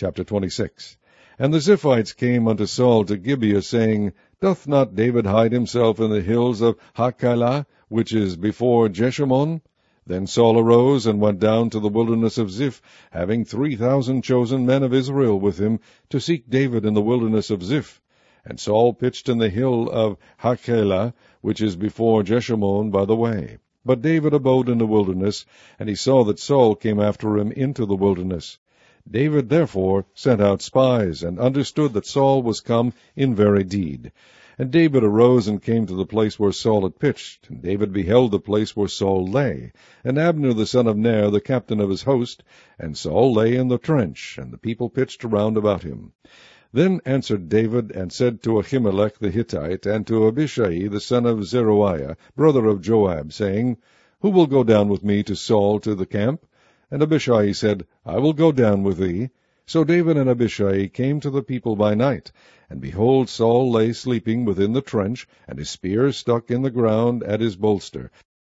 Chapter 26. And the Ziphites came unto Saul to Gibeah, saying, Doth not David hide himself in the hills of Hachilah, which is before Jeshimon? Then Saul arose and went down to the wilderness of Ziph, having 3,000 chosen men of Israel with him, to seek David in the wilderness of Ziph. And Saul pitched in the hill of Hachilah, which is before Jeshimon by the way. But David abode in the wilderness, and he saw that Saul came after him into the wilderness. David therefore sent out spies, and understood that Saul was come in very deed. And David arose and came to the place where Saul had pitched. And David beheld the place where Saul lay, and Abner the son of Ner, the captain of his host. And Saul lay in the trench, and the people pitched around about him. Then answered David, and said to Ahimelech the Hittite, and to Abishai the son of Zeruiah, brother of Joab, saying, Who will go down with me to Saul to the camp? And Abishai said, I will go down with thee. So David and Abishai came to the people by night, and behold, Saul lay sleeping within the trench, and his spear stuck in the ground at his bolster.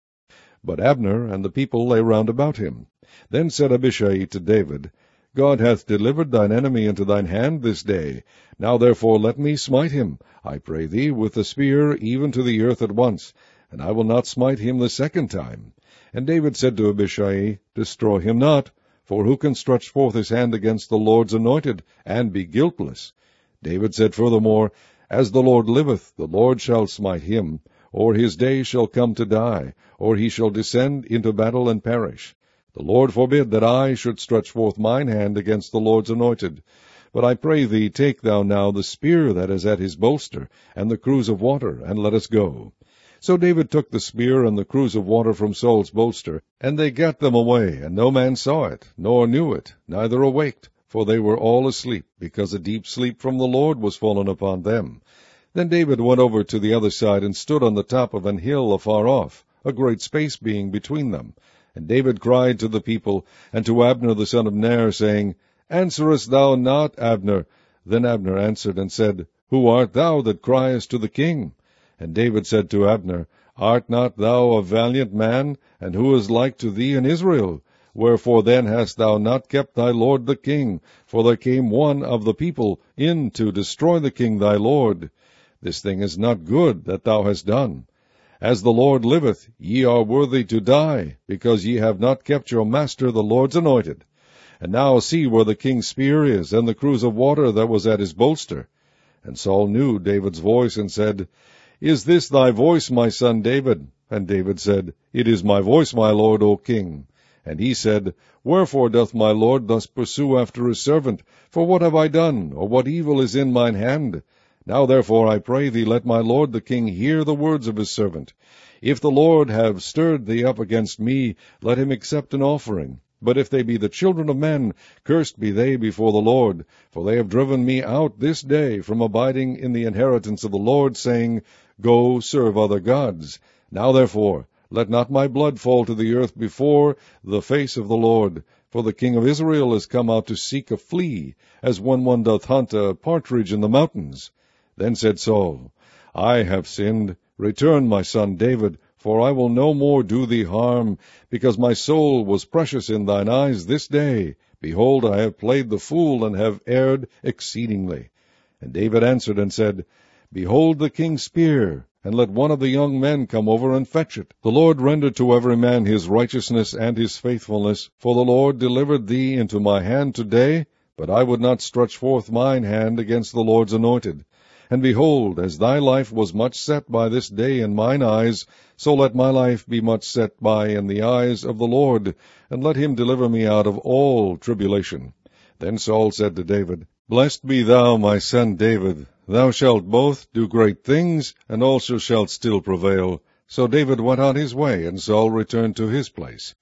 But Abner and the people lay round about him. Then said Abishai to David, God hath delivered thine enemy into thine hand this day. Now therefore let me smite him, I pray thee, with the spear even to the earth at once, and I will not smite him the second time. And David said to Abishai, Destroy him not, for who can stretch forth his hand against the Lord's anointed, and be guiltless? David said furthermore, As the Lord liveth, the Lord shall smite him, or his day shall come to die, or he shall descend into battle and perish. The Lord forbid that I should stretch forth mine hand against the Lord's anointed. But I pray thee, take thou now the spear that is at his bolster, and the cruse of water, and let us go. So David took the spear and the cruse of water from Saul's bolster, and they gat them away, and no man saw it, nor knew it, neither awaked, for they were all asleep, because a deep sleep from the Lord was fallen upon them. Then David went over to the other side, and stood on the top of an hill afar off, a great space being between them. And David cried to the people, and to Abner the son of Ner, saying, Answerest thou not, Abner? Then Abner answered and said, Who art thou that criest to the king? And David said to Abner, Art not thou a valiant man, and who is like to thee in Israel? Wherefore then hast thou not kept thy lord the king? For there came one of the people in to destroy the king thy lord. This thing is not good that thou hast done. As the Lord liveth, ye are worthy to die, because ye have not kept your master the Lord's anointed. And now see where the king's spear is, and the cruse of water that was at his bolster. And Saul knew David's voice, and said, Is this thy voice, my son David? And David said, It is my voice, my lord, O king. And he said, Wherefore doth my lord thus pursue after his servant? For what have I done, or what evil is in mine hand? Now therefore I pray thee, let my lord the king hear the words of his servant. If the Lord have stirred thee up against me, let him accept an offering. But if they be the children of men, cursed be they before the Lord. For they have driven me out this day from abiding in the inheritance of the Lord, saying, Go, serve other gods. Now therefore, let not my blood fall to the earth before the face of the Lord. For the king of Israel is come out to seek a flea, as when one doth hunt a partridge in the mountains. Then said Saul, I have sinned. Return, my son David, for I will no more do thee harm, because my soul was precious in thine eyes this day. Behold, I have played the fool, and have erred exceedingly. And David answered and said, Behold the king's spear, and let one of the young men come over and fetch it. The Lord render to every man his righteousness and his faithfulness, for the Lord delivered thee into my hand today, but I would not stretch forth mine hand against the Lord's anointed. And behold, as thy life was much set by this day in mine eyes, so let my life be much set by in the eyes of the Lord, and let him deliver me out of all tribulation. Then Saul said to David, Blessed be thou, my son David. Thou shalt both do great things, and also shalt still prevail. So David went on his way, and Saul returned to his place.